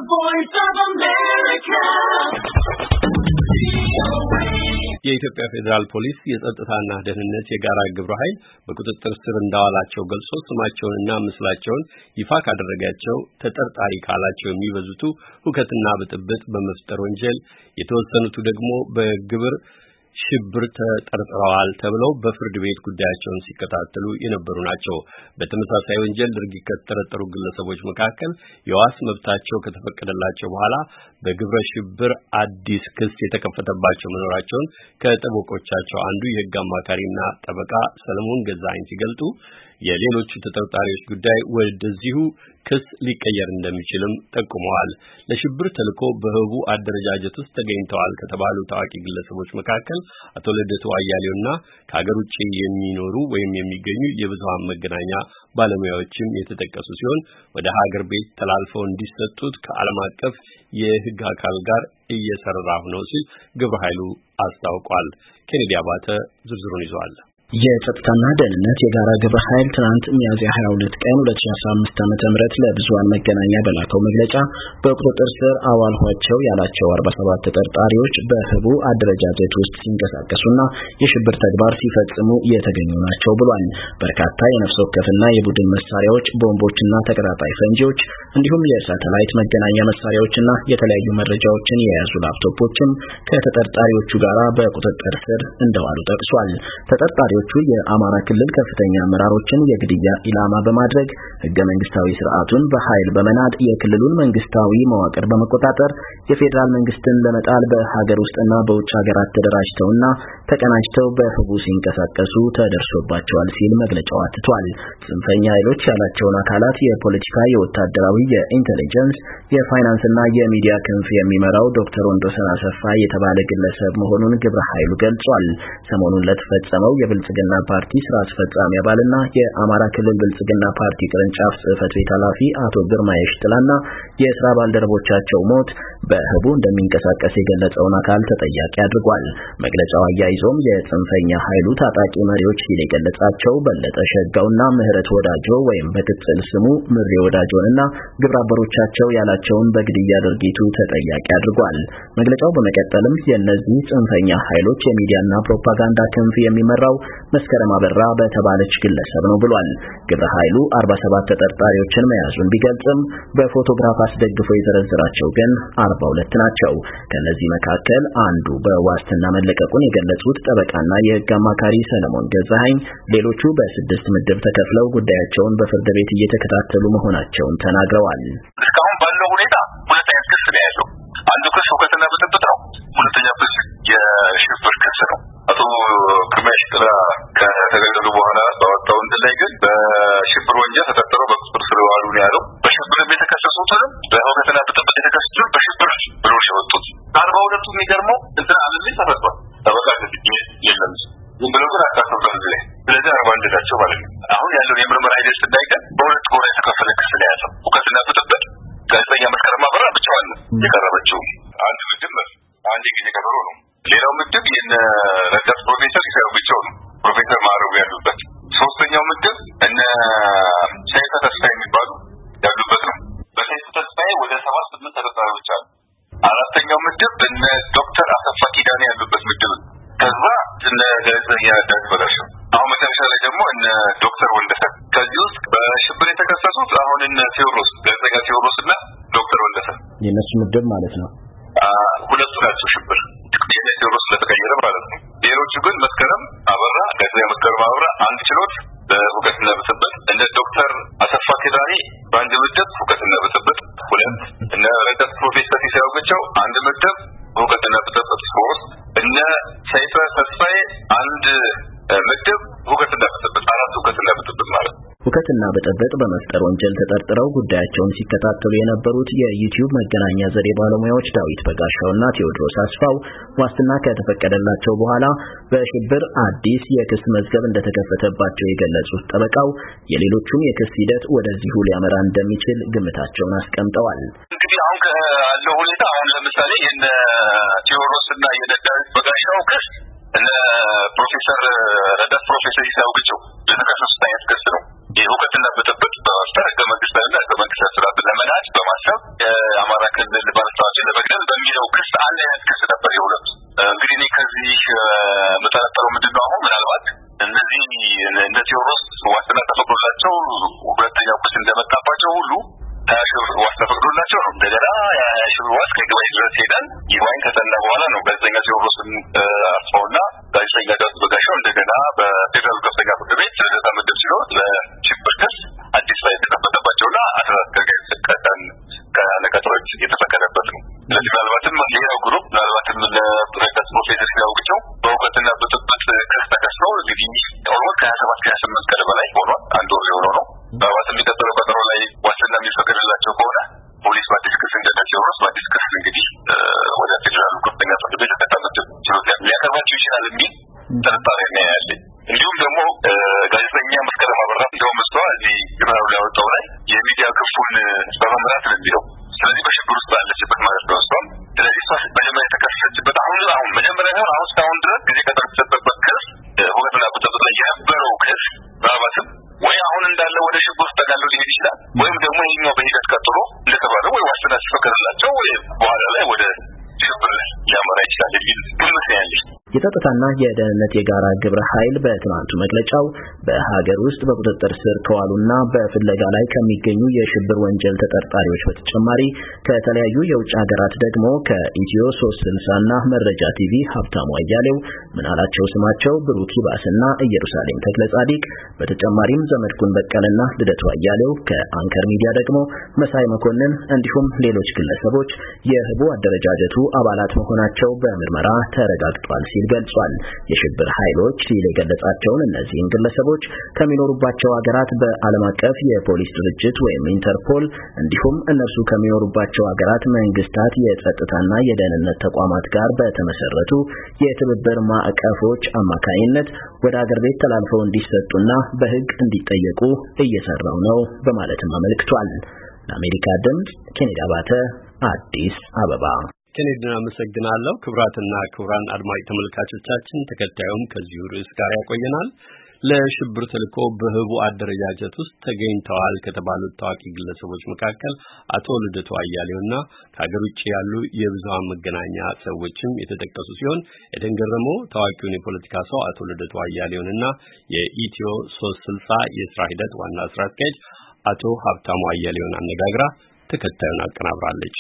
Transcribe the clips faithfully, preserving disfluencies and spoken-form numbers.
voice of America. የኢትዮጵያ ፌደራል ፖሊስ የጸጥታና ደህንነት የጋራ ግብረ ኃይል በቁጥጥር ስር እንዳዋላቸው ገልጾ ስማቸውንና ምስላቸውን ይፋ ካደረጋቸው ተጠርጣሪ ካላቸው የሚበዙቱ ሁከትና ብጥብጥ በመፍጠር ወንጀል የተወሰኑት ደግሞ በግብር ሽብር ተጠርጥረዋል ተብለው በፍርድ ቤት ጉዳያቸውን ሲከታተሉ የነበሩ ናቸው። በተመሳሳይ ወንጀል ድርጊት ከተጠረጠሩ ግለሰቦች መካከል የዋስ መብታቸው ከተፈቀደላቸው በኋላ በግብረ ሽብር አዲስ ክስ የተከፈተባቸው መኖራቸውን ከጠበቆቻቸው አንዱ የሕግ አማካሪና ጠበቃ ሰለሞን ገዛኸኝ ሲገልጡ የሌሎቹ ተጠርጣሪዎች ጉዳይ ወደዚሁ ክስ ሊቀየር እንደሚችልም ጠቁመዋል። ለሽብር ተልዕኮ በህቡ አደረጃጀት ውስጥ ተገኝተዋል ከተባሉ ታዋቂ ግለሰቦች መካከል አቶ ልደቱ አያሌውና ከሀገር ውጭ የሚኖሩ ወይም የሚገኙ የብዙሃን መገናኛ ባለሙያዎችም የተጠቀሱ ሲሆን ወደ ሀገር ቤት ተላልፈው እንዲሰጡት ከዓለም አቀፍ የህግ አካል ጋር እየሰራሁ ነው ሲል ግብረ ኃይሉ አስታውቋል። ኬኔዲ አባተ ዝርዝሩን ይዟል። የጸጥታና ደህንነት የጋራ ግብረ ኃይል ትናንት ሚያዝያ ሃያ ሁለት ቀን ሁለት ሺህ አስራ አምስት ዓመተ ምህረት ለብዙሃን መገናኛ በላከው መግለጫ በቁጥጥር ስር አዋልኋቸው ያላቸው አርባ ሰባት ተጠርጣሪዎች በህቡ አደረጃጀት ውስጥ ሲንቀሳቀሱና የሽብር ተግባር ሲፈጽሙ የተገኙ ናቸው ብሏል። በርካታ የነፍስ ወከፍና የቡድን መሳሪያዎች፣ ቦምቦችና ተቀጣጣይ ፈንጂዎች እንዲሁም የሳተላይት መገናኛ መሳሪያዎችና የተለያዩ መረጃዎችን የያዙ ላፕቶፖችም ከተጠርጣሪዎቹ ጋር በቁጥጥር ስር እንደዋሉ ጠቅሷል። ተጠርጣሪዎቹ የአማራ ክልል ከፍተኛ አመራሮችን የግድያ ኢላማ በማድረግ ህገ መንግስታዊ ስርዓቱን በኃይል በመናድ የክልሉን መንግስታዊ መዋቅር በመቆጣጠር የፌደራል መንግስትን ለመጣል በሀገር ውስጥና በውጭ ሀገራት ተደራጅተውና ተቀናጅተው በህቡ ሲንቀሳቀሱ ተደርሶባቸዋል ሲል መግለጫው አትቷል። ጽንፈኛ ኃይሎች ያላቸውን አካላት የፖለቲካ፣ የወታደራዊ፣ የኢንተለጀንስ፣ የፋይናንስና የሚዲያ ክንፍ የሚመራው ዶክተር ወንዶሰን አሰፋ የተባለ ግለሰብ መሆኑን ግብረ ኃይሉ ገልጿል። ሰሞኑን ለተፈጸመው የብልጽ ብልጽግና ፓርቲ ስራ አስፈጻሚ አባልና የአማራ ክልል ብልጽግና ፓርቲ ቅርንጫፍ ጽህፈት ቤት ኃላፊ አቶ ግርማ የሽጥላና የስራ ባልደረቦቻቸው ሞት በህቡ እንደሚንቀሳቀስ የገለጸውን አካል ተጠያቂ አድርጓል። መግለጫው አያይዞም የጽንፈኛ ኃይሉ ታጣቂ መሪዎች ሲል የገለጻቸው በለጠ ሸጋውና ምህረት ወዳጆ ወይም በቅጽል ስሙ ምሬ ወዳጆንና ግብረ አበሮቻቸው ያላቸውን በግድያ ድርጊቱ ተጠያቂ አድርጓል። መግለጫው በመቀጠልም የእነዚህ ጽንፈኛ ኃይሎች የሚዲያና ፕሮፓጋንዳ ክንፍ የሚመራው መስከረም አበራ በተባለች ግለሰብ ነው ብሏል። ግብረ ኃይሉ አርባ ሰባት ተጠርጣሪዎችን መያዙን ቢገልጽም በፎቶግራፍ አስደግፎ የዘረዘራቸው ግን አርባ ሁለት ናቸው። ከነዚህ መካከል አንዱ በዋስትና መለቀቁን የገለጹት ጠበቃና የህግ አማካሪ ሰለሞን ገዛኸኝ ሌሎቹ በስድስት ምድብ ተከፍለው ጉዳያቸውን በፍርድ ቤት እየተከታተሉ መሆናቸውን ተናግረዋል። እስካሁን ባለው ሁኔታ ሁለት አይነት ክስ ነው ያለው። አንዱ ክስ ሁከትና ብጥብጥ ነው። ሁለተኛው ክስ የሽብር ክስ ነው። አቶ ግርማ የሽጥላ ከተገደሉ በኋላ ባወጣው እንትን ላይ ግን በሽብር ወንጀል ተጠርጥረው በቁጥጥር ስር ዋሉ ነው ያለው። በሽብር የተከሰሱትን በሁከትና ብጥብጥ የተከሰሱት በሽብር ብሎ ሸወጡት። አርባ ሁለቱ የሚገርመው እንትን አለልኝ ተፈቷል። ተበቃ የለም ዝም ብለው ግን አካተውታል ላይ ስለዚህ አርባ አንድ ናቸው ማለት ነው። አሁን ያለውን የምርመራ ሂደት ስናይቀር በሁለት ጎራ የተከፈለ ክስ ነው ያለው። ሁከትና ብጥብጥ ጋዜጠኛ መስከረም አበራ ብቻዋን ነው የቀረበችው። አንድ ምድብ አንድ ጊዜ ቀጠሮ ነው። ሌላው ምድብ የነ ረዳት ፕሮፌሰር ይሰሩ ብቻው ነው ፕሮፌሰር ማዕረጉ ያሉበት። ሶስተኛው ምድብ እነ ሰይፈ ተስፋዬ የሚባሉ ያሉበት ነው። በሰይፈ ተስፋዬ ወደ ሰባት ስምንት ተጠርጣሪዎች አሉ። አራተኛው ምድብ እነ ዶክተር አሰፋ ኪዳኔ ያሉበት ምድብ። ከዛ እነ ጋዜጠኛ ዳዊት በጋሻው። አሁን መጨረሻ ላይ ደግሞ እነ ዶክተር ወንደሰን። ከዚህ ውስጥ በሽብር የተከሰሱት አሁን እነ ቴዎድሮስ ጋዜጠኛ ቴዎድሮስና ዶክተር ወንደሰን የነሱ ምድብ ማለት ነው። ሁለቱ ናቸው ሽብር ቴዎድሮስ ስለተቀየረ ማለት ነው። ሌሎቹ ግን መስከረም አበራ ጋዜጠኛ መስከረም አበራ አንድ ችሎት በሁከትና ብጥብጥ፣ እነ ዶክተር አሰፋ ኪዳኔ በአንድ ምድብ ሁከትና ብጥብጥ ሁለት፣ እነ ረዳት ፕሮፌሰር ይሰሩ ብቻው አንድ ምድብ ሁከትና ብጥብጥ ሶስት፣ እነ ሰይፈ ተስፋዬ አንድ ምድብ ሁከትና ብጥብጥ አራት ሁከትና ብጥብጥ ማለት ነው። ሁከትና ብጥብጥ በመፍጠር ወንጀል ተጠርጥረው ጉዳያቸውን ሲከታተሉ የነበሩት የዩቲዩብ መገናኛ ዘዴ ባለሙያዎች ዳዊት በጋሻውና ቴዎድሮስ አስፋው ዋስትና ከተፈቀደላቸው በኋላ በሽብር አዲስ የክስ መዝገብ እንደተከፈተባቸው የገለጹት ጠበቃው የሌሎቹም የክስ ሂደት ወደዚሁ ሊያመራ እንደሚችል ግምታቸውን አስቀምጠዋል። እንግዲህ አሁን ካለው ሁኔታ አሁን ለምሳሌ የነ ቴዎድሮስና የነ ዳዊት በጋሻው ክስ እነ ፕሮፌሰር ረዳት ፕሮፌሰር ይሳው ግጭው የተከሰሱት አይነት ክስ ነው። የሁከትና ብጥብጥ በመፍጠር ህገ መንግስታዊና ህገ መንግስታዊ ስርዓትን ለመናድ በማሰብ የአማራ የአማራ ክልል ባለስልጣኖችን ለመግደል በሚለው ክስ አንድ አይነት ክስ ነበር የሁለቱ። እንግዲህ እኔ ከዚህ መጠረጠረው ምንድነው አሁን ምናልባት እነዚህ እነ ቴዎድሮስ ዋስትና ተፈቅዶላቸው ሁለተኛው ክስ እንደመጣባቸው ሁሉ ታሽር ዋስ ተፈቅዶላቸው ነው እንደገና ያሽር ዋስ ከግባይ ድረስ ሄደን ይዋይን ከተና በኋላ ነው ጋዜጠኛ ቴዎድሮስን አስፋውና ጋዜጠኛ ዳዊት በጋሻው እንደገና በፌደራል ከፍተኛ ፍርድ ቤት ለታ ምድብ ሲሆን ለሽብር ክስ አዲስ ላይ ተከፈተባቸውና አስራ አራት ከጋዜጠኛ ተቀጣን ከነቀጥሮች የተፈቀደበት ነው። ስለዚህ ምናልባትም ሌላው ግሩፕ ምናልባትም ለፕሬዝዳንት ፕሮፌሰር ሲያውቅቸው በእውቀትና በጥብቅ ክስ ተከሰው እንግዲህ ኦልሞስት ከሀያ ሰባት ከሀያ ስምንት ቀን በላይ ሆኗል። አንድ ወር የሆነው ነው። ምናልባትም የሚቀጥለው ቀጠሮ ላይ ዋስትና የሚፈቀድላቸው ከሆነ ፖሊስ በአዲስ ክስ እንደተጀመረ በአዲስ ክስ እንግዲህ ወደ ፌደራል ከፍተኛ ፍርድ ቤት ተቀጣጣች ችሎት ሊያቀርባቸው ይችላል የሚል ጥርጣሬ ነው ያለኝ። እንዲሁም ደግሞ ጋዜጠኛ መስከረም አበራ እንደው መስዋዕ እዚህ ግራው ላይ ወጣው ላይ የሚዲያ ክፉን በመምራት ነው የሚለው። ስለዚህ በሽብር ውስጥ አለችበት ማለት ነው እሷም። ስለዚህ እሷ መጀመሪያ የተከሰሰችበት አሁን አሁን መጀመሪያ ነው አሁን እስካሁን ድረስ ጊዜ ከተሰጠበት ክስ ሁለትና ቁጥጥር ላይ የነበረው ክስ ምናልባትም ወይ አሁን እንዳለ ወደ ሽብር ውስጥ ተጋሎ ሊሄድ ይችላል ወይም ደግሞ ይሄኛው በሂደት ቀጥሎ እንደተባለው ወይ ዋስትና ሲፈቀድላቸው ወይ በኋላ ላይ ወደ ሽብር ሊያመራ ይችላል የሚል ግምት ነው ያለኝ። የጸጥታና የደህንነት የጋራ ግብረ ኃይል በትናንቱ መግለጫው በሀገር ውስጥ በቁጥጥር ስር ከዋሉና በፍለጋ ላይ ከሚገኙ የሽብር ወንጀል ተጠርጣሪዎች በተጨማሪ ከተለያዩ የውጭ ሀገራት ደግሞ ከኢትዮ ሶስት ስልሳና መረጃ ቲቪ ሀብታሙ አያሌው፣ ምናላቸው ስማቸው፣ ብሩክ ይባስና ኢየሩሳሌም ተክለጻዲቅ፣ በተጨማሪም ዘመድኩን በቀለና ልደቱ አያሌው፣ ከአንከር ሚዲያ ደግሞ መሳይ መኮንን እንዲሁም ሌሎች ግለሰቦች የህቡ አደረጃጀቱ አባላት መሆናቸው በምርመራ ተረጋግጧል ሲል ገልጿል። የሽብር ኃይሎች ሲል የገለጻቸውን እነዚህን ግለሰቦች ከሚኖሩባቸው ሀገራት በዓለም አቀፍ የፖሊስ ድርጅት ወይም ኢንተርፖል እንዲሁም እነርሱ ከሚኖሩባቸው ሀገራት መንግስታት የጸጥታና የደህንነት ተቋማት ጋር በተመሰረቱ የትብብር ማዕቀፎች አማካኝነት ወደ ሀገር ቤት ተላልፈው እንዲሰጡና በህግ እንዲጠየቁ እየሰራው ነው በማለትም አመልክቷል። ለአሜሪካ ድምጽ ኬኔዲ አባተ አዲስ አበባ። ኬኔዲን አመሰግናለሁ። ክቡራትና ክቡራን አድማጭ ተመልካቾቻችን ተከታዩም ከዚሁ ርዕስ ጋር ያቆየናል። ለሽብር ተልዕኮ በህቡ አደረጃጀት ውስጥ ተገኝተዋል ከተባሉት ታዋቂ ግለሰቦች መካከል አቶ ልደቱ አያሌውና ከሀገር ውጭ ያሉ የብዙሃን መገናኛ ሰዎችም የተጠቀሱ ሲሆን ኤደን ገረመው ታዋቂውን የፖለቲካ ሰው አቶ ልደቱ አያሌውንና የኢትዮ ሶስት ስልሳ የስራ ሂደት ዋና ስራ አስኪያጅ አቶ ሀብታሙ አያሌውን አነጋግራ ተከታዩን አቀናብራለች።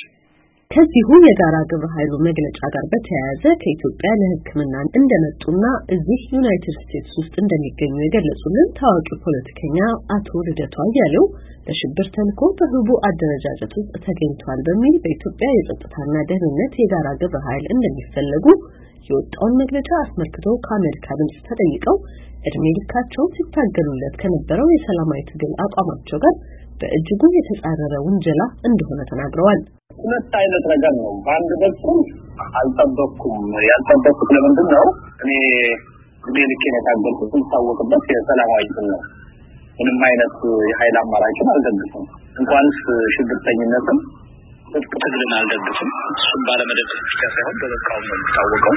ከዚሁ የጋራ ግብረ ኃይሉ መግለጫ ጋር በተያያዘ ከኢትዮጵያ ለሕክምና እንደመጡና እዚህ ዩናይትድ ስቴትስ ውስጥ እንደሚገኙ የገለጹልን ታዋቂ ፖለቲከኛ አቶ ልደቱ አያሌው ለሽብር ተልዕኮ በህቡ አደረጃጀት ውስጥ ተገኝተዋል በሚል በኢትዮጵያ የጸጥታና ደህንነት የጋራ ግብረ ኃይል እንደሚፈለጉ የወጣውን መግለጫ አስመልክቶ ከአሜሪካ ድምጽ ተጠይቀው እድሜ ልካቸውን ሲታገሉለት ከነበረው የሰላማዊ ትግል አቋማቸው ጋር በእጅጉ የተጻረረ ውንጀላ እንደሆነ ተናግረዋል። ሁለት አይነት ነገር ነው። በአንድ በኩል አልጠበቅኩም ያልጠበቅኩት ለምንድን ነው እኔ ዲሊኬት የታገልኩት ታወቅበት የሰላማዊ ትግል ነው። ምንም አይነት የኃይል አማራጭን አልደግፍም። እንኳንስ ሽብርተኝነትን ትግልን አልደግፍም። እሱን ባለመደገፍ ብቻ ሳይሆን በበቃው ነው የሚታወቀው።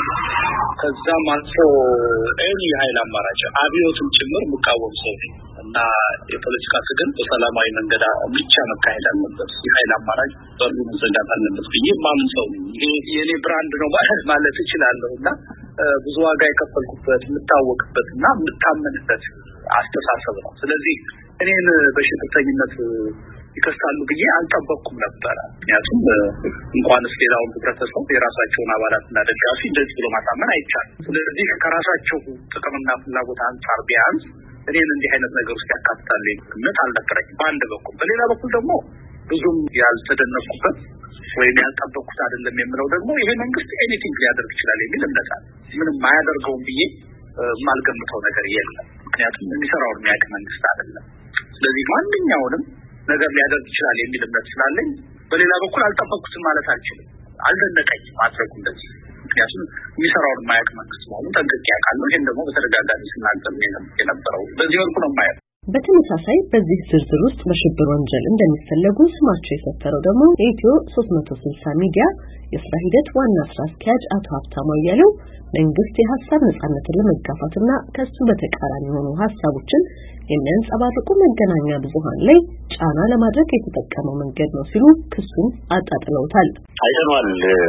ከዛም አልፎ እኔ የኃይል አማራጭ አብዮትን ጭምር መቃወም ሰው እና የፖለቲካ ትግል በሰላማዊ መንገድ ብቻ መካሄድ አለበት። የኃይል አማራጭ በሉ መዘጋት አለበት ብዬ ማምን ሰው ነኝ። ይሄ የኔ ብራንድ ነው ማለት እችላለሁና ብዙ ዋጋ የከፈልኩበት የምታወቅበትና የምታመንበት አስተሳሰብ ነው። ስለዚህ እኔን በሽብርተኝነት ይከሳሉ ብዬ አልጠበቅኩም ነበር። ምክንያቱም እንኳን እስከሌላው ህብረተሰብ የራሳቸውን አባላትና ደጋፊ እንደዚህ ብሎ ማሳመን አይቻልም። ስለዚህ ከራሳቸው ጥቅምና ፍላጎት አንጻር ቢያንስ እኔን እንዲህ አይነት ነገር ውስጥ ያካትታል እምነት አልነበረኝም በአንድ በኩል። በሌላ በኩል ደግሞ ብዙም ያልተደነቁበት ወይም ያልጠበቅኩት አይደለም የምለው ደግሞ ይሄ መንግስት ኤኒቲንግ ሊያደርግ ይችላል የሚል እምነት አለ። ምንም ማያደርገውም ብዬ ማልገምተው ነገር የለም። ምክንያቱም የሚሰራውን የሚያውቅ መንግስት አይደለም። ስለዚህ ማንኛውንም ነገር ሊያደርግ ይችላል የሚል እምነት ስላለኝ በሌላ በኩል አልጠበቅኩትም ማለት አልችልም። አልደነቀኝም ማድረጉ እንደዚህ። ምክንያቱም የሚሰራውን የማያውቅ መንግስት መሆኑ ጠንቅቄ አውቃለሁ። ይሄን ደግሞ በተደጋጋሚ ስናገር የነበረው በዚህ መልኩ ነው የማየው። በተመሳሳይ በዚህ ዝርዝር ውስጥ በሽብር ወንጀል እንደሚፈለጉ ስማቸው የሰፈረው ደግሞ የኢትዮ ሶስት ስልሳ ሚዲያ የስራ ሂደት ዋና ስራ አስኪያጅ አቶ ሀብታሙ አያሌው መንግስት የሐሳብ ነጻነትን ለመጋፋትና ከሱ በተቃራኒ የሆኑ ሐሳቦችን የሚያንጸባርቁ መገናኛ ብዙሃን ላይ ጫና ለማድረግ የተጠቀመው መንገድ ነው ሲሉ ክሱን አጣጥለውታል። አይተናል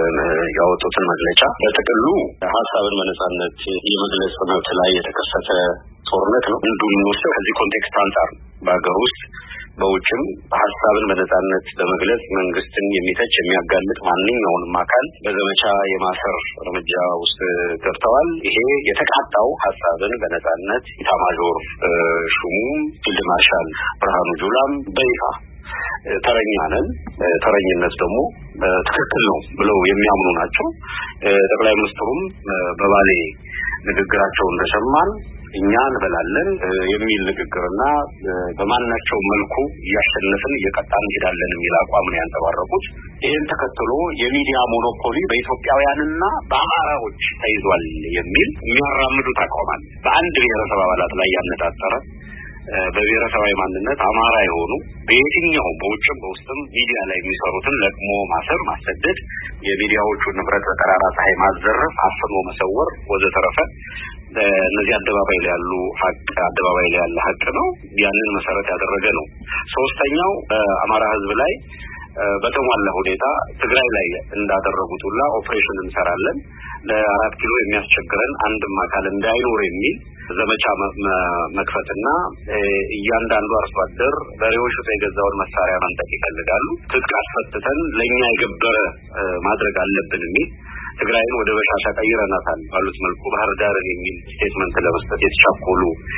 ያወጡትን መግለጫ በጥቅሉ ሐሳብን በነጻነት የመግለጽ መብት ላይ የተከሰተ ጦርነት ነው። እንዱም ነው ከዚህ ኮንቴክስት አንፃር በአገር ውስጥ በውጭም ሐሳብን በነጻነት በመግለጽ መንግስትን የሚተች የሚያጋልጥ ማንኛውንም አካል በዘመቻ የማሰር እርምጃ ውስጥ ገብተዋል። ይሄ የተቃጣው ሐሳብን በነጻነት ኢታማዦር ሹሙ ፊልድ ማርሻል ብርሃኑ ጁላም በይፋ ተረኛ ነን፣ ተረኝነት ደግሞ ትክክል ነው ብለው የሚያምኑ ናቸው። ጠቅላይ ሚኒስትሩም በባሌ ንግግራቸው እንደሰማን እኛ እንበላለን የሚል ንግግርና በማናቸው መልኩ ያሸነፍን እየቀጣን ሄዳለን የሚል አቋም ነው ያንጸባረቁት። ይሄን ተከትሎ የሚዲያ ሞኖፖሊ በኢትዮጵያውያንና በአማራዎች ተይዟል የሚል የሚያራምዱት አቋም በአንድ ብሔረሰብ አባላት ላይ ያነጣጠረ በብሔረሰባዊ ማንነት አማራ የሆኑ በየትኛው በውጭም በውስጥም ሚዲያ ላይ የሚሰሩትን ለቅሞ ማሰር፣ ማሰደድ፣ የሚዲያዎቹን ንብረት በጠራራ ፀሐይ ማዘረፍ፣ አፍኖ መሰወር ወዘተረፈ እነዚህ አደባባይ ላይ ያሉ ሀቅ አደባባይ ላይ ያለ ሀቅ ነው። ያንን መሰረት ያደረገ ነው። ሶስተኛው አማራ ህዝብ ላይ በተሟላ ሁኔታ ትግራይ ላይ እንዳደረጉት ሁላ ኦፕሬሽን እንሰራለን ለአራት ኪሎ የሚያስቸግረን አንድም አካል እንዳይኖር የሚል ዘመቻ መክፈትና እያንዳንዱ አርሶ አደር በሬዎች የገዛውን መሳሪያ ማንጠቅ ይፈልጋሉ። ትጥቅ አስፈትተን ለኛ የገበረ ማድረግ አለብን የሚል ትግራይን ወደ በሻሻ ቀይረናታል ባሉት መልኩ ባህር ዳርን የሚል ስቴትመንት ለመስጠት የተቻኮሉ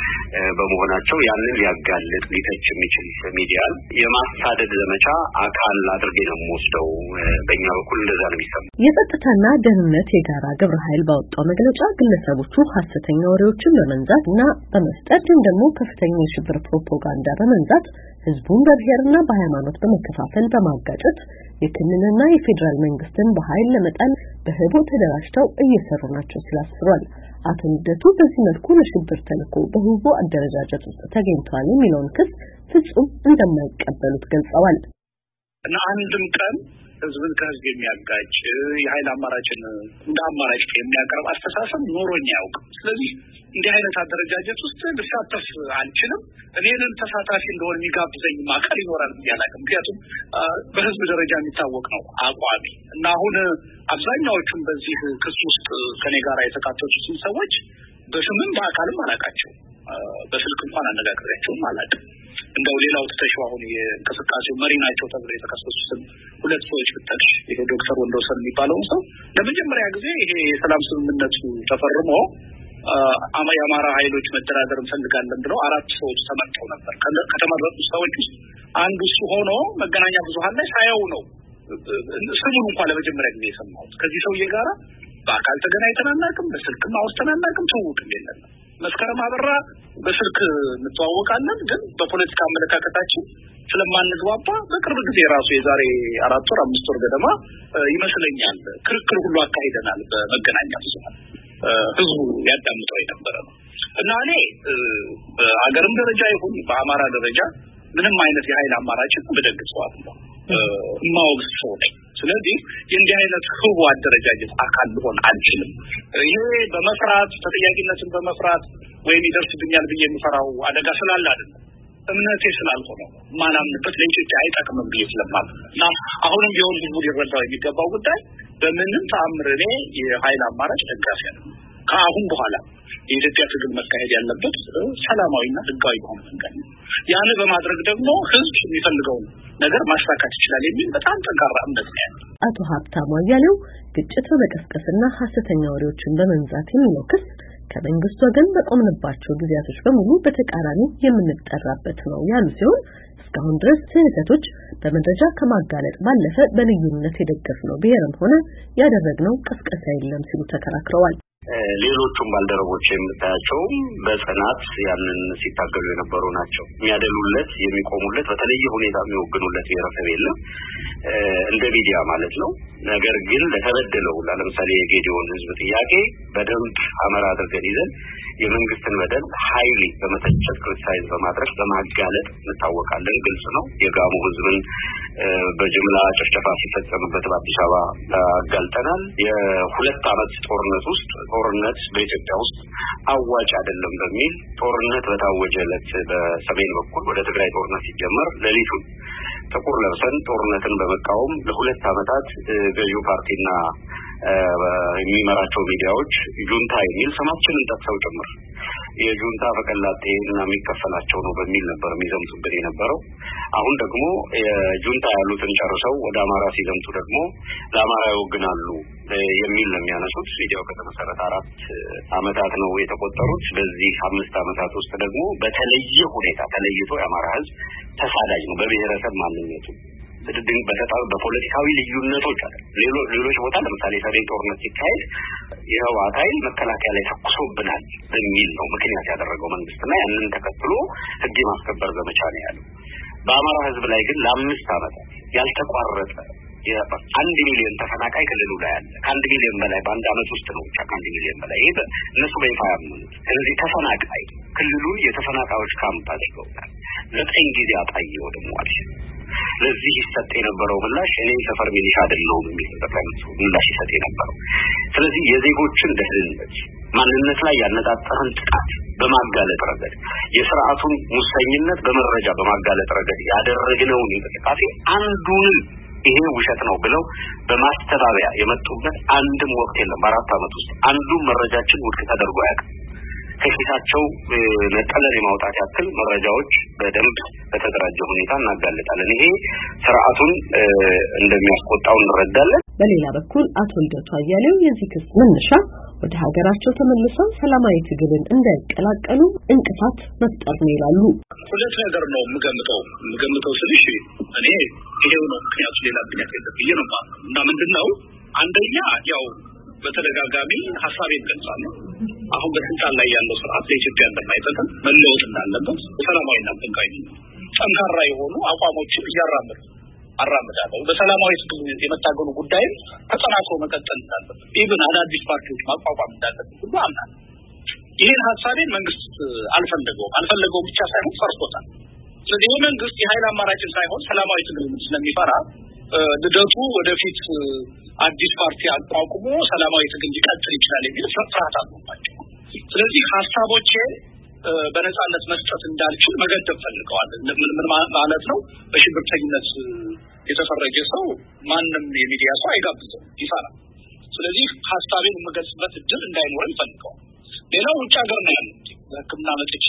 በመሆናቸው ያንን ሊያጋልጥ ሊተች የሚችል ሚዲያን የማሳደድ ዘመቻ አካል አድርጌ ነው የምወስደው። በእኛ በኩል እንደዛ ነው የሚሰማው። የጸጥታና ደህንነት የጋራ ግብረ ኃይል ባወጣው መግለጫ ግለሰቦቹ ሐሰተኛ ወሬዎችን በመንዛትና በመስጠት እንዲሁም ደግሞ ከፍተኛ የሽብር ፕሮፓጋንዳ በመንዛት ህዝቡን በብሔርና በሃይማኖት በመከፋፈል በማጋጨት የክልልና የፌደራል መንግስትን በኃይል ለመጣል በህቡ ተደራጅተው እየሰሩ ናቸው ሲል አስፍሯል። አቶ ልደቱ በዚህ መልኩ ለሽብር ተልዕኮ በህቡ አደረጃጀት ውስጥ ተገኝተዋል የሚለውን ክስ ፍጹም እንደማይቀበሉት ገልጸዋል። እና አንድም ቀን ህዝብን ከህዝብ የሚያጋጭ የኃይል አማራጭን እንደ አማራጭ የሚያቀርብ አስተሳሰብ ኖሮኝ ያውቅ። ስለዚህ እንዲህ አይነት አደረጃጀት ውስጥ ልሳተፍ አልችልም። እኔንም ተሳታፊ እንደሆነ የሚጋብዘኝ አካል ይኖራል ያላቀም ምክንያቱም በህዝብ ደረጃ የሚታወቅ ነው አቋሚ እና አሁን አብዛኛዎቹም በዚህ ክስ ውስጥ ከኔ ጋር የተካተቱትን ሰዎች በስምም በአካልም አላቃቸው በስልክ እንኳን አነጋግሬያቸውም አላውቅም። እንደው ሌላው ተተሽው አሁን የእንቅስቃሴው መሪ ናቸው ተብሎ የተከሰሱትን ሁለት ሰዎች ብትጠቅሽ ይሄ ዶክተር ወንዶሰን የሚባለው ሰው ለመጀመሪያ ጊዜ ይሄ የሰላም ስምምነቱ ተፈርሞ የአማራ ኃይሎች መደራደር እንፈልጋለን ብለው አራት ሰዎች ተመርጠው ነበር። ከተመረጡ ሰዎች ውስጥ አንዱ እሱ ሆኖ መገናኛ ብዙሃን ላይ ሳያው ነው ስሙን እንኳን ለመጀመሪያ ጊዜ የሰማሁት። ከዚህ ሰውዬ ጋር በአካል ተገናኝተን አናውቅም፣ በስልክም አውርተን አናውቅም፣ ትውውቅም የለንም። መስከረም አበራ በስልክ እንተዋወቃለን፣ ግን በፖለቲካ አመለካከታችን ስለማንግባባ በቅርብ ጊዜ ራሱ የዛሬ አራት ወር አምስት ወር ገደማ ይመስለኛል ክርክር ሁሉ አካሂደናል በመገናኛ ብዙሃን ህዝቡ ያዳምጠው የነበረ ነው እና እኔ በአገርም ደረጃ ይሁን በአማራ ደረጃ ምንም አይነት የኃይል አማራጭን በደግፈዋል ነው ማውግስ ሰው ነኝ። ስለዚህ የእንዲህ አይነት ህቡ አደረጃጀት አካል ሊሆን አልችልም። ይሄ በመፍራት ተጠያቂነትን በመፍራት ወይም ይደርስብኛል ብዬ የምፈራው አደጋ ስላለ አይደለም፣ እምነቴ ስላልሆነ ማናምንበት ለኢትዮጵያ አይጠቅምም ብዬ ስለማል እና አሁንም ቢሆን ህዝቡ ሊረዳው የሚገባው ጉዳይ በምንም ተአምር እኔ የኃይል አማራጭ ደጋፊ ነኝ። ከአሁን በኋላ የኢትዮጵያ ትግል መካሄድ ያለበት ሰላማዊና ህጋዊ በሆነ መንገድ ነው። ያን በማድረግ ደግሞ ህዝብ የሚፈልገው ነገር ማስተካከል ይችላል የሚል በጣም ጠንካራ እምነት ነው ያለው። አቶ ሀብታሙ አያሌው ግጭት በመቀስቀስና ሐሰተኛ ወሬዎችን በመንዛት የሚለው ክስ ከመንግስት ወገን በቆምንባቸው ጊዜያቶች በሙሉ በተቃራኒ የምንጠራበት ነው ያሉ ሲሆን እስካሁን ድረስ ስህተቶች በመረጃ ከማጋለጥ ባለፈ በልዩነት የደገፍነው ብሔርም ሆነ ያደረግነው ቀስቀሳ የለም ሲሉ ተከራክረዋል። ሌሎቹም ባልደረቦች የምታያቸው በጽናት ያንን ሲታገሉ የነበሩ ናቸው። የሚያደሉለት የሚቆሙለት በተለየ ሁኔታ የሚወግኑለት ብሔረሰብ የለም እንደ ሚዲያ ማለት ነው። ነገር ግን ለተበደለው ለምሳሌ የጌዲዮን ህዝብ ጥያቄ በደንብ አመራ አድርገን ይዘን የመንግስትን በደል ኃይሊ በመተቸት ክሪቲሳይዝ በማድረግ በማጋለጥ እንታወቃለን። ግልጽ ነው። የጋሞ ህዝብን በጅምላ ጭፍጨፋ ሲፈጸምበት በአዲስ አበባ አጋልጠናል። የሁለት አመት ጦርነት ውስጥ ጦርነት በኢትዮጵያ ውስጥ አዋጭ አይደለም በሚል ጦርነት በታወጀለት በሰሜን በኩል ወደ ትግራይ ጦርነት ሲጀመር ሌሊቱን ጥቁር ለብሰን ጦርነትን በመቃወም ለሁለት አመታት ገዢው ፓርቲና የሚመራቸው ሚዲያዎች ጁንታ የሚል ስማችንን ጠቅሰው ጭምር የጁንታ ፈቀላጤ እና የሚከፈላቸው ነው በሚል ነበር የሚዘምቱበት የነበረው። አሁን ደግሞ የጁንታ ያሉትን ጨርሰው ወደ አማራ ሲዘምቱ ደግሞ ለአማራ ይወግናሉ የሚል ነው የሚያነሱት። ሚዲያው ከተመሰረተ አራት አመታት ነው የተቆጠሩት። በዚህ አምስት አመታት ውስጥ ደግሞ በተለየ ሁኔታ ተለይቶ የአማራ ህዝብ ተሳዳጅ ነው በብሔረሰብ ማንነቱ ድድን በተጣው በፖለቲካዊ ልዩነቶች አለ። ሌሎች ሌሎች ቦታ ለምሳሌ ሰሜን ጦርነት ሲካሄድ የህወሓት ኃይል መከላከያ ላይ ተኩሶብናል በሚል ነው ምክንያት ያደረገው መንግስትና ያንን ተከትሎ ህግ ማስከበር ዘመቻ ነው ያለው። በአማራ ህዝብ ላይ ግን ለአምስት አመታት ያልተቋረጠ የአንድ ሚሊዮን ተፈናቃይ ክልሉ ላይ አለ። ከአንድ ሚሊዮን በላይ በአንድ አመት ውስጥ ነው ብቻ ከአንድ ሚሊዮን በላይ ይሄ እነሱ በይፋ ያምኑት። ስለዚህ ተፈናቃይ ክልሉን የተፈናቃዮች ካምፕ አድርገውታል። ዘጠኝ ጊዜ አጣየው ደግሞ አልሽ። ለዚህ ይሰጥ የነበረው ምላሽ እኔ ሰፈር ሚሊሻ አይደለሁም የሚል ተጠቅላይ ምላሽ ይሰጥ የነበረው። ስለዚህ የዜጎችን ደህንነት ማንነት ላይ ያነጣጠረን ጥቃት በማጋለጥ ረገድ የሥርዓቱን ሙሰኝነት በመረጃ በማጋለጥ ረገድ ያደረግነውን እንቅስቃሴ አንዱን ይሄ ውሸት ነው ብለው በማስተባበያ የመጡበት አንድም ወቅት የለም። በአራት አመት ውስጥ አንዱም መረጃችን ውድቅ ተደርጎ አያውቅም። ከፊታቸው ነጠለር የማውጣት ያክል መረጃዎች በደንብ በተደራጀ ሁኔታ እናጋለጣለን። ይሄ ስርዓቱን እንደሚያስቆጣው እንረዳለን። በሌላ በኩል አቶ ልደቱ አያሌው የዚህ ክስ መነሻ ወደ ሀገራቸው ተመልሰው ሰላማዊ ትግልን እንዳይቀላቀሉ እንቅፋት መፍጠር ነው ይላሉ። ሁለት ነገር ነው የምገምተው የምገምተው ስልሽ እኔ ይሄው ነው ምክንያቱ ሌላ ምክንያት የለም ነው እና ምንድነው አንደኛ ያው በተደጋጋሚ ሐሳቤን ገልጻለሁ። አሁን በስልጣን ላይ ያለው ስርዓት ለኢትዮጵያ እንደማይጠቅም መለወጥ እንዳለበት ሰላማዊና ጠንካራ ጠንካራ የሆኑ አቋሞችን እያራመዱ አራመዳለው። በሰላማዊ ትግል የመታገሉ ጉዳይ ተጠናክሮ መቀጠል እንዳለበት ኢቭን አዳዲስ ፓርቲዎች ማቋቋም እንዳለበት ሁሉ አምናለሁ። ይሄን ሐሳቤን መንግስት አልፈለገውም አልፈለገውም ብቻ ሳይሆን ፈርሶታል። ስለዚህ መንግስት የኃይል አማራጭን ሳይሆን ሰላማዊ ትግልን ስለሚፈራ ልደቱ ወደፊት አዲስ ፓርቲ አቋቁሞ ሰላማዊ ትግል ሊቀጥል ይችላል የሚል ፍርሃት አለባቸው። ስለዚህ ሐሳቦቼ በነጻነት መስጠት እንዳልችል መገደብ ፈልገዋል። ምን ምን ማለት ነው? በሽብርተኝነት የተፈረጀ ሰው ማንም የሚዲያ ሰው አይጋብዘው ይፈራል። ስለዚህ ሐሳቤን መገለጽበት እድል እንዳይኖር ፈልገዋል። ሌላው ውጭ ሀገር ነው ያለው ሕክምና መጥቼ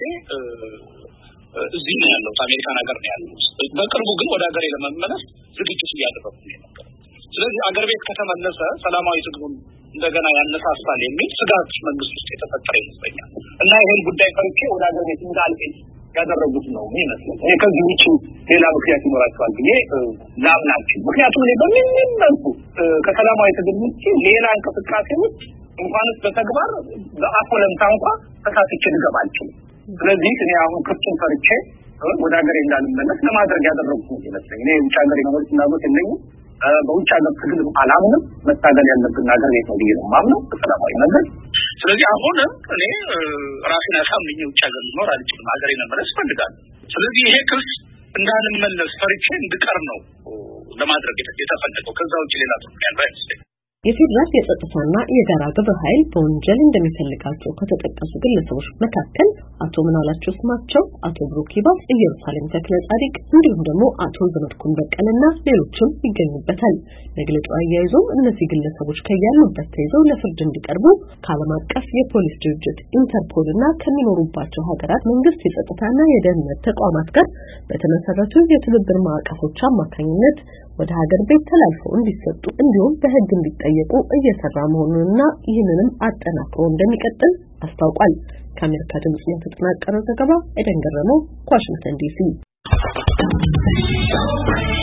እዚህ ነው ያለው አሜሪካ ሀገር ነው ያለው። በቅርቡ ግን ወደ ሀገሬ ለመመለስ ዝግጅት እያደረኩ ነው። ስለዚህ አገር ቤት ከተመለሰ ሰላማዊ ትግሉን እንደገና ያነሳሳል የሚል ስጋት መንግስት ውስጥ የተፈጠረ ይመስለኛል እና ይሄን ጉዳይ ፈርቼ ወደ አገር ቤት እንዳልሄድ ያደረጉት ነው የሚመስለው። እኔ ከዚህ ውጪ ሌላ ምክንያት ይኖራቸዋል ብዬ ላምናችሁ። ምክንያቱም እኔ በምንም መልኩ ከሰላማዊ ትግል ውጪ ሌላ እንቅስቃሴ ውስጥ እንኳንስ በተግባር በአፎለምታ እንኳን ተሳትቼ ልገባ አልችልም። ስለዚህ እኔ አሁን ክፍቱን ፈርቼ ወደ አገሬ እንዳልመለስ ለማድረግ ያደረጉት ይመስለኛል። እኔ ውጭ ሀገር የመኖር ፍላጎት የለኝም። በውጭ ሀገር ትግል አላምንም። መታገል ያለብን ሀገር ቤት ነው ብዬ ነው የማምነው በሰላማዊ መንገድ። ስለዚህ አሁን እኔ ራሴን አሳምኜ ውጭ ሀገር ልኖር አልችልም። ሀገሬ መመለስ እፈልጋለሁ። ስለዚህ ይሄ ክስ እንዳልመለስ ፈርቼ እንድቀር ነው ለማድረግ የተፈለገው። ከዛ ውጭ ሌላ ትርጉም ያለው አይመስለኝም። የፌዴራል የጸጥታና የጋራ ግብረ ኃይል በወንጀል እንደሚፈልጋቸው ከተጠቀሱ ግለሰቦች መካከል አቶ ምናላቸው ስማቸው፣ አቶ ብሩክ ይባስ፣ ኢየሩሳሌም ተክለ ጻድቅ እንዲሁም ደግሞ አቶ ዘመድኩን በቀልና ሌሎችም ይገኙበታል። መግለጫው አያይዞም እነዚህ ግለሰቦች ከያሉበት ተይዘው ለፍርድ እንዲቀርቡ ከዓለም አቀፍ የፖሊስ ድርጅት ኢንተርፖልና ከሚኖሩባቸው ሀገራት መንግስት የጸጥታና የደህንነት ተቋማት ጋር በተመሰረቱ የትብብር ማዕቀፎች አማካኝነት ወደ ሀገር ቤት ተላልፈው እንዲሰጡ እንዲሁም በህግ እንዲጠየቁ እየሰራ መሆኑንና ይህንንም አጠናክሮ እንደሚቀጥል አስታውቋል። ከአሜሪካ ድምጽ የተጠናቀረው ዘገባ ኤደን ገረመው ከዋሽንግተን ዲሲ